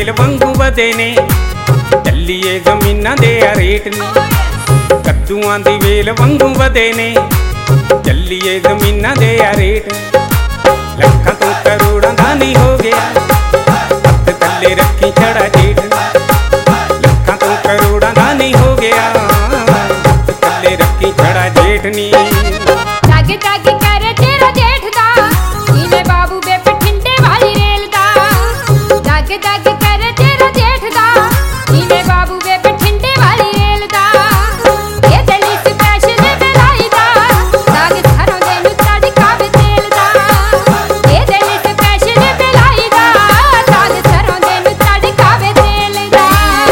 ਵੇਲ ਵਾਂਗੂ ਵਧੇ ਨੇ, ਚੱਲੀਏ ਜ਼ਮੀਨਾਂ ਦੇ ਆ ਰੇਟ ਨੀ। ਕੱਦੂਆਂ ਦੀ ਵੇਲ ਵਾਂਗੂ ਵਧੇ ਨੇ, ਚੱਲੀਏ ਜ਼ਮੀਨਾਂ ਦੇ ਆ ਰੇਟ ਨੀ। ਲੱਖਾਂ ਤੋਂ ਕਰੋੜਾਂ ਦਾ ਨਹੀਂ ਹੋ ਗਿਆ, ਹੱਥ ਥੱਲੇ ਰੱਖੀ ਛੜਾ ਜੇਠ ਨੀ। ਲੱਖਾਂ ਤੋਂ ਕਰੋੜਾਂ ਦਾ ਨਹੀਂ ਹੋ ਗਿਆ, ਹੱਥ ਥੱਲੇ ਰੱਖੀ ਛੜਾ ਜੇਠ ਨੀ। ਜਗ ਜਗ ਕਰ ਤੇਰਾ ਜੇਠ ਦਾ, ਨੀਲੇ ਬਾਬੂ ਵੇ ਬਠਿੰਡੇ ਵਾਲੀ ਰੇਲ ਦਾ। ਜਗ ਜਗ ਕਰ ਤੇਰਾ ਜੇਠ ਦਾ, ਨੀਲੇ ਬਾਬੂ ਵੇ ਬਠਿੰਡੇ ਵਾਲੀ ਰੇਲ ਦਾ। ਇਹ ਦਿਲੀ ਸਪੈਸ਼ਲ ਬਲਾਈ ਦਾ, ਸਾਗ ਸਰੋਂ ਦੇ ਨੂੰ ਤੜਕਾ ਵੇ ਤੇਲ ਦਾ। ਇਹ ਦਿਲੀ ਸਪੈਸ਼ਲ ਬਲਾਈ ਦਾ, ਸਾਗ ਸਰੋਂ ਦੇ ਨੂੰ ਤੜਕਾ ਵੇ ਤੇਲ ਦਾ।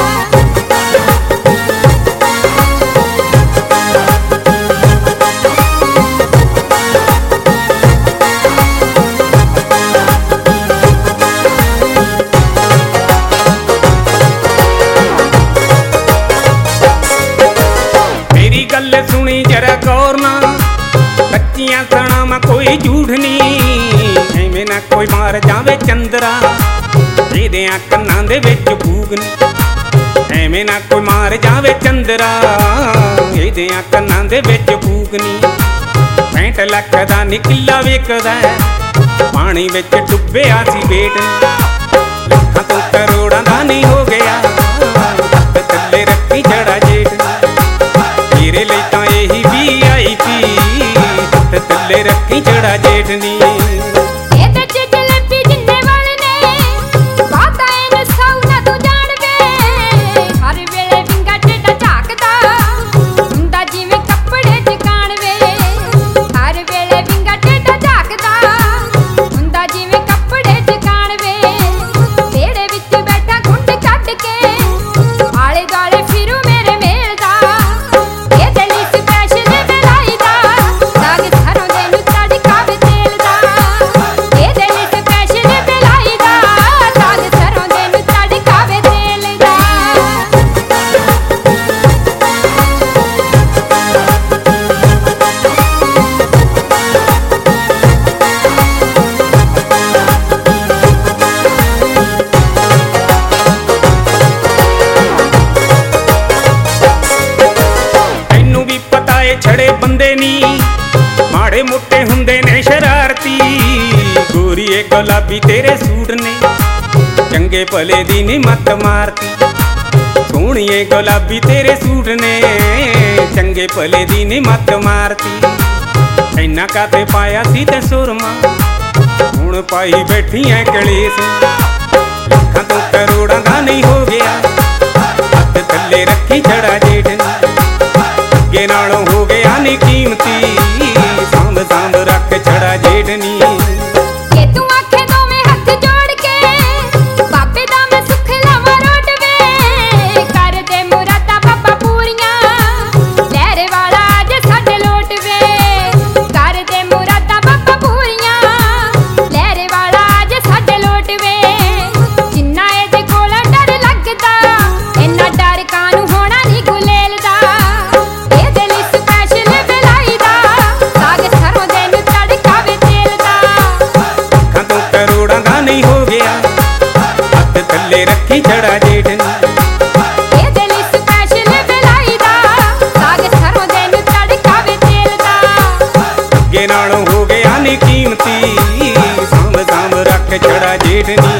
ਮੇਰੀ ਗੱਲ ਸੁਣੀ ਜਰਾ ਗੌਰ ਨਾਲ, ਕੱਚੀਆਂ ਸਣਾਵਾਂ ਕੋਈ ਝੂਠ ਨਹੀਂ। ਐਵੇਂ ਨਾ ਕੋਈ ਮਾਰ ਜਾਵੇ ਚੰਦਰਾ, ਇਹਦਿਆਂ ਕੰਨਾਂ ਦੇ ਵਿੱਚ ਫੂਕ ਨੀ। ਐਵੇਂ ਨਾ ਕੋਈ ਮਾਰ ਜਾਵੇ ਚੰਦਰਾ, ਇਹਦਿਆਂ ਕੰਨਾਂ ਦੇ ਵਿੱਚ ਫੂਕ ਨੀ। 65 ਲੱਖ ਦਾ ਨਿਕਲਾ ਵਿਕਦਾ, ਪਾਣੀ ਵਿੱਚ ਡੁੱਬਿਆ ਸੀ ਵੇਟ ਨੀ। ਲੱਖਾਂ ਤੋਂ ਕਰੋੜਾਂ ਦਾ ਨਹੀਂ ਹੋ ਗਿਆ, ਹੱਥ ਥੱਲੇ ਰੱਖੀ ਛੜਾ ਜੇਠ ਨੀ। ਤੇਰੇ ਲਈ ਤਾਂ ਇਹੀ VIP, ਹੱਥ ਥੱਲੇ ਰੱਖੀ ਛੜਾ ਜੇਠ ਨੀ। ਇਹਦੇ ਚ ਜਲੇਬੀ ਜਿੰਨੇ ਵਾਲੇ ਨੇ, ਬਾਤਾਂ ਇਹਨੂੰ ਸੌ ਨਾ ਤੂੰ ਜਾਣਵੇ। ਹਰ ਵੇਲੇ ਵਿੰਗਾ ਟੇਡਾ ਝਾਕਦਾ, ਹੁੰਦਾ ਜਿਵੇਂ ਕੱਪੜੇ ਚ ਕਾਣਵੇ। ਹਰ ਵੇਲੇ ਵਿੰਗਾ ਟੇਡਾ ਝਾਕਦਾ, ਹੁੰਦਾ ਜਿਵੇਂ ਕੱਪੜੇ ਚ ਕਾਣਵੇ। ਵਿਹੜੇ ਵਿੱਚ ਬੈਠਾ ਘੁੰਡ ਕੱਢ ਕੇ, ਆਲੇ ਦੁਆਲੇ ਫਿਰੂ ਮੇਰੇ ਮੇਲ ਦਾ। ਇਹ ਦਿਲੀ ਸਪੈਸ਼ਲ ਬਲਾਈ ਦਾ, ਸਾਗ ਸਰੋਂ ਦੇ ਨੂੰ ਤੜਕਾ ਵੇ ਤੇਲ ਦਾ। ਇਹ ਦਿਲੀ ਸਪੈਸ਼ਲ ਬਲਾਈ ਦਾ, ਸਾਗ ਸਰੋਂ ਦੇ ਨੂੰ ਤੜਕਾ ਵੇ ਤੇਲ ਦਾ। ਤੈਨੂੰ ਵੀ ਪਤਾ ਏ ਛੜੇ ਬੰਦੇ ਨੀ, ਮਾੜੇ ਮੋਟੇ ਹੁੰਦੇ ਨੇ ਸ਼ਰਾਰਤੀ। ਗੋਰੀਏ ਗੁਲਾਬੀ ਤੇਰੇ ਸੂਟ ਨੇ, ਚੰਗੇ ਭਲੇ ਦੀ ਨੀ ਮੱਤ ਮਾਰਤੀ। ਸੋਹਣੀਏ ਗੁਲਾਬੀ ਤੇਰੇ ਸੂਟ ਨੇ, ਚੰਗੇ ਭਲੇ ਦੀ ਨੀ ਮੱਤ ਮਾਰਤੀ। ਇੰਨਾ ਕਾਤੇ ਪਾਇਆ ਸੀ ਤੇ ਸੁਰਮਾ, ਹੁਣ ਪਾਈ ਬੈਠੀ ਐ ਕਲੇਸ਼। ਲੱਖਾਂ ਤੋਂ ਕਰੋੜਾਂ ਦਾ ਨਹੀਂ ਹੋ ਗਿਆ, ਹੱਥ ਥੱਲੇ ਰੱਖੀ ਛੜਾ ਜੇਠ ਨੀ। ਅੱਗੇ ਨਾਲੋਂ ਹੋ ਗਿਆ ਨੀ ਕੀਮਤੀ, ਸਾਂਭ ਸਾਂਭ ਰੱਖ ਛੜਾ ਜੇਠ ਨੀ। ਜੇ ਤੂੰ ਆਖੇ ਦੋਵੇਂ ਹੱਥ ਜੋੜ ਕੇ, ਬਾਬੇ ਦਾ ਮੈਂ ਸੁੱਖ ਲਾਵਾਂ ਰੋਟਵੇ। ਕਰ ਦੇ ਮੁਰਾਦਾਂ ਬਾਬਾ ਪੂਰੀਆਂ, ਲਹਿਰੇ ਵਾਲਾ ਅੱਜ ਸਾਡੇ ਲੋਟ ਵੇ। ਕਰ ਦੇ ਮੁਰਾਦਾਂ ਬਾਬਾ ਪੂਰੀਆਂ, ਲਹਿਰੇ ਵਾਲਾ ਅੱਜ ਸਾਡੇ ਲੋਟ ਵੇ। ਜਿੰਨਾ ਇਹਦੇ ਕੋਲ ਡਰ ਲੱਗਦਾ, ਇੰਨਾ ਡਰ ਕਾਹਨੂੰ ਹੋਣਾ ਨੀ ਗੁਲੇਲ ਦਾ। ਇਹ ਦਿਲੀ ਸਪੈਸ਼ਲ ਬਲਾਈ ਦਾ, ਸਾਗ ਸਰੋਂ ਦੇ ਨੂੰ ਤੜਕਾ ਵੇ ਤੇਲ ਦਾ। ਲੱਖਾਂ ਤੋਂ ਕਰੋੜਾਂ ਦਾ ਨਹੀਂ ਹੋ ਗਿਆ, ਹੱਥ ਥੱਲੇ ਰੱਖੀ ਛੜਾ ਜੇਠ ਨੀ। ਇਹ ਦਿਲੀ ਸਪੈਸ਼ਲ ਬਲਾਈ ਦਾ, ਸਾਗ ਸਰੋਂ ਦੇ ਨੂੰ ਤੜਕਾ ਵੇ ਤੇਲ ਦਾ। ਅੱਗੇ ਨਾਲੋਂ ਹੋ ਗਿਆ ਨੀ ਕੀਮਤੀ, ਸਾਂਭ ਸਾਂਭ ਰੱਖ ਛੜਾ ਜੇਠ ਨੀ।